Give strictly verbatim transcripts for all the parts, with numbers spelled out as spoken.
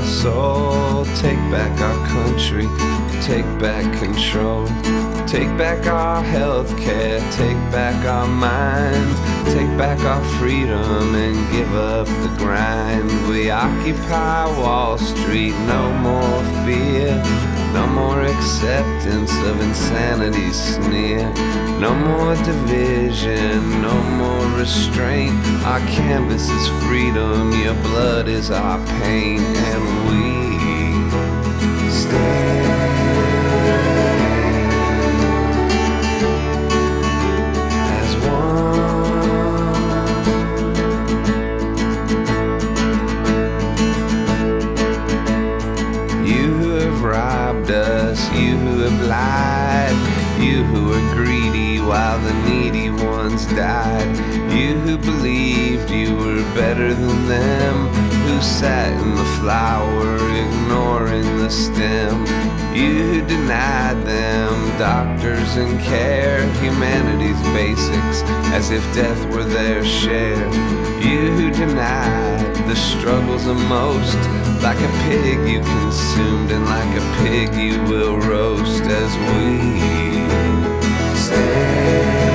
our soul, take back our country, take back control. Take back our health care, take back our minds, take back our freedom and give up the grind. We occupy Wall Street, no more fear, no more acceptance of insanity's sneer, no more division, no more restraint. Our canvas is freedom, your blood is our pain, and we stand as one. You who have robbed us, you who have lied, you who were greedy while the needy ones died, you who believed you were better than them, who sat in the flower ignoring the stem, you who denied them doctors and care, humanity's basics as if death were their share, you who denied the struggles of most, like a pig you consumed and like a pig you will roast, as we stand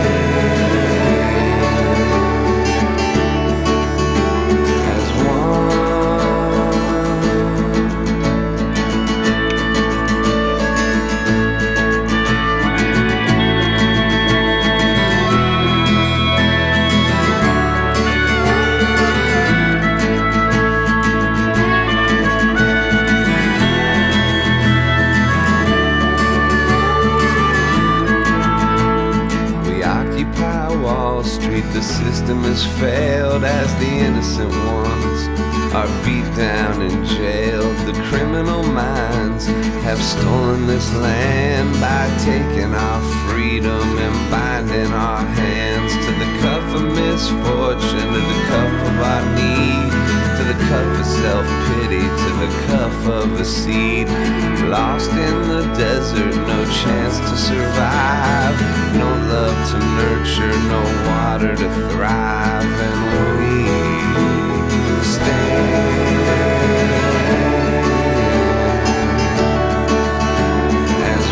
as one. Wall Street, the system has failed as the innocent ones are beat down and jailed. The criminal minds have stolen this land by taking our freedom and binding our hands to the cuff of misfortune, to the cuff of our need, to the cuff of self-pity, to the cuff of a seed. Lost in the desert, no chance to survive, no love to nurture, no water to thrive, and we stand as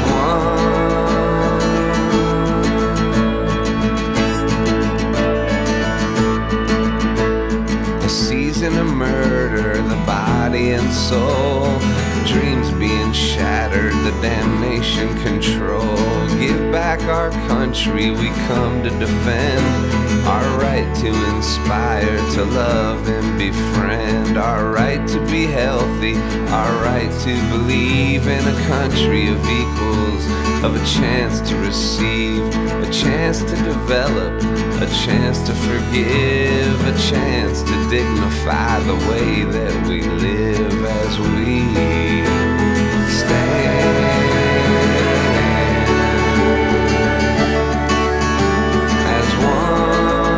one. A season of murder, the body and soul, dreams being shattered, the damnation control. Give back our country, we come to defend our right to inspire, to love and befriend, our right to be healthy, our right to believe in a country of equals, of a chance to receive, a chance to develop, a chance to forgive, a chance to dignify the way that we live, as we stand as one.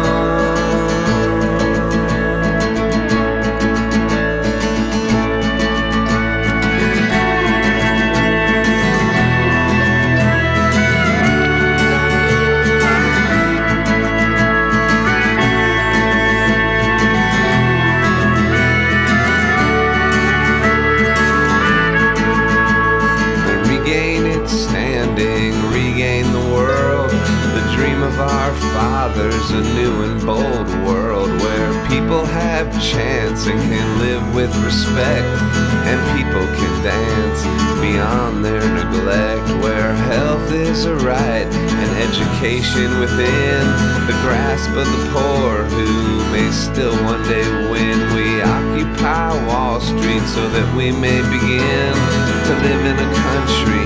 Regain the world, the dream of our fathers, a new and bold world where people have chance and can live with respect, and people can dance beyond their neglect, where health is a right and education within the grasp of the poor who may still one day win. We occupy Wall Street so that we may begin to live in a country